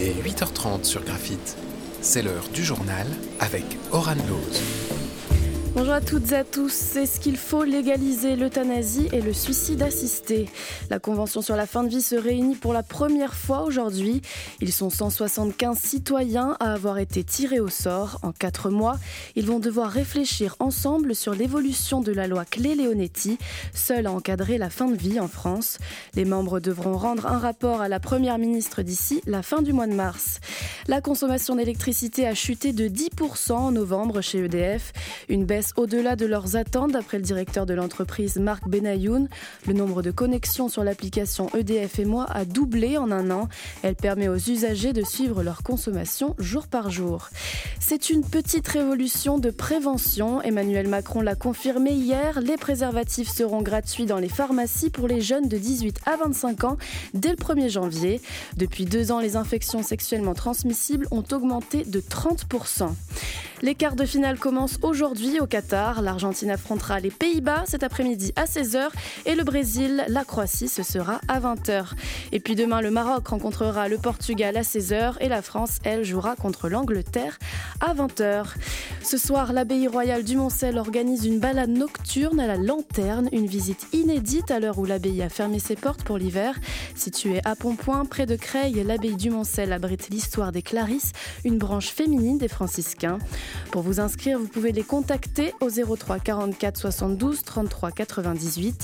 est 8h30 sur Graphite. C'est l'heure du journal avec Oran Loz. Bonjour à toutes et à tous. Est-ce qu'il faut légaliser l'euthanasie et le suicide assisté ? La Convention sur la fin de vie se réunit pour la première fois aujourd'hui. Ils sont 175 citoyens à avoir été tirés au sort. En 4 mois, ils vont devoir réfléchir ensemble sur l'évolution de la loi Claeys-Leonetti, seule à encadrer la fin de vie en France. Les membres devront rendre un rapport à la Première ministre d'ici la fin du mois de mars. La consommation d'électricité a chuté de 10% en novembre chez EDF. Une baisse au-delà de leurs attentes, d'après le directeur de l'entreprise Marc Benayoun. Le nombre de connexions sur l'application EDF et moi a doublé en un an. Elle permet aux usagers de suivre leur consommation jour par jour. C'est une petite révolution de prévention. Emmanuel Macron l'a confirmé hier. Les préservatifs seront gratuits dans les pharmacies pour les jeunes de 18 à 25 ans dès le 1er janvier. Depuis 2 ans, les infections sexuellement transmissibles ont augmenté de 30%. Les quarts de finale commencent aujourd'hui au Qatar. L'Argentine affrontera les Pays-Bas cet après-midi à 16h et le Brésil, la Croatie, ce sera à 20h. Et puis demain, le Maroc rencontrera le Portugal à 16h et la France, elle, jouera contre l'Angleterre à 20h. Ce soir, l'abbaye royale du Moncel organise une balade nocturne à la lanterne, une visite inédite à l'heure où l'abbaye a fermé ses portes pour l'hiver. Située à Pontpoint, près de Creil, l'abbaye du Moncel abrite l'histoire des Clarisses, une branche féminine des franciscains. Pour vous inscrire, vous pouvez les contacter au 03 44 72 33 98,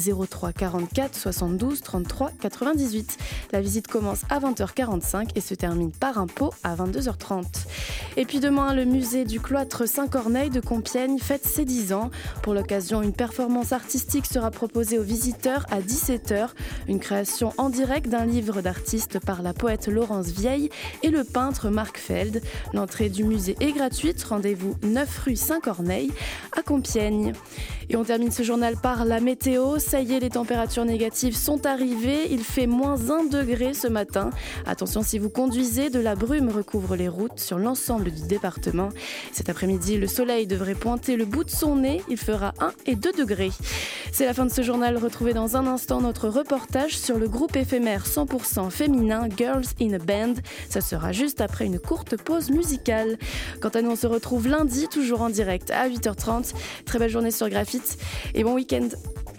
03 44 72 33 98. La visite commence à 20h45 et se termine par un pot à 22h30. Et puis demain, le musée du cloître Saint-Corneille de Compiègne fête ses 10 ans. Pour l'occasion, une performance artistique sera proposée aux visiteurs à 17h. Une création en direct d'un livre d'artiste par la poète Laurence Vieille et le peintre Marc Feld. L'entrée du musée est gratuite. Rendez-vous 9 rue Saint-Corneille à Compiègne. Et on termine ce journal par la météo. Ça y est, les températures négatives sont arrivées. Il fait -1 degré ce matin. Attention, si vous conduisez, de la brume recouvre les routes sur l'ensemble du département. Cet après-midi, le soleil devrait pointer le bout de son nez. Il fera 1 et 2 degrés. C'est la fin de ce journal. Retrouvez dans un instant notre reportage sur le groupe éphémère 100% féminin Girls in a Band. Ça sera juste après une courte pause musicale. Quant à nous, on se retrouve lundi, toujours en direct à 8h30. Très belle journée sur Graphite et bon week-end.